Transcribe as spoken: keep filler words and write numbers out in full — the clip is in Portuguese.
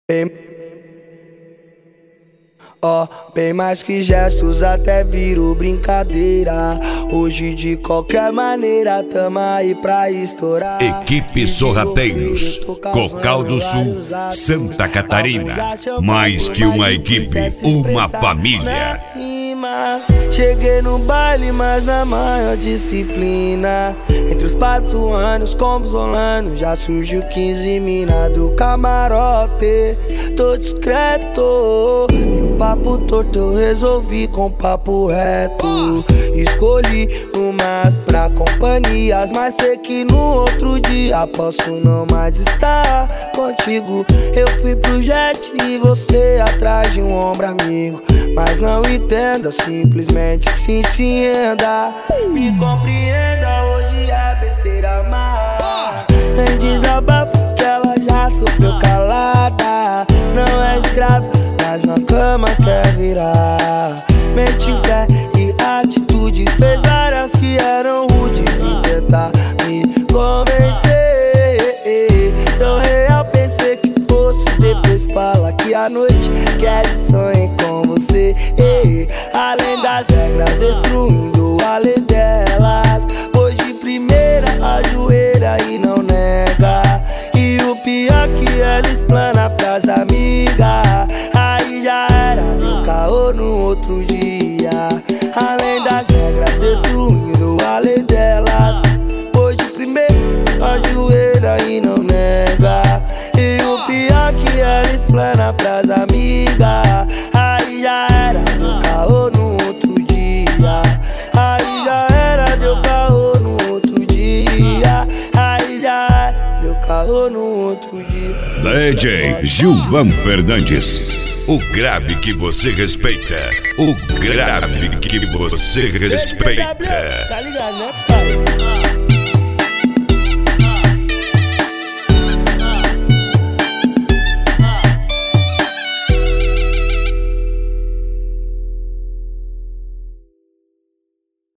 Bem, ó, oh, bem mais que gestos, até virou brincadeira. Hoje de qualquer maneira tamo aí pra estourar. Equipe Sorrateiros, Cocal do Sul, Santa Catarina. Mais que uma equipe, uma família. Cheguei no baile, mas na maior disciplina. Entre os patos suanos, combos rolando, já surgiu quinze mina do camarote. Tô discreto, e o papo torto eu resolvi com papo reto. Escolhi umas pra companhias, mas sei que no outro dia posso não mais estar contigo. Eu fui pro jet e você atrás de um ombro amigo. Mas não entenda, simplesmente se encienda. Me compreenda, hoje é besteira má. Tem desabafo que ela já sofreu calada. Não é escrava, mas na cama quer virar. Mente, fé e atitude fez várias que eram rudes e tentar me convencer. Tão real pensei que fosse, depois fala que a noite quer sonhar com você. Além das regras, destruindo a lei delas. Pois de primeira ajoelha e não nega. E o pior que ela explana pras amigas. Aí já era, deu caô no outro dia. Além das regras, destruindo a lei delas. Pois de primeira ajoelha e não nega. E o pior que ela explana pras amigas. Aí já era, deu caô no outro dia. Aí já era, deu caô no outro dia. Aí já era, deu caô no outro dia. D J Gilvan Fernandes. O grave que você respeita. O grave que você respeita. Tá ligado, né, pai?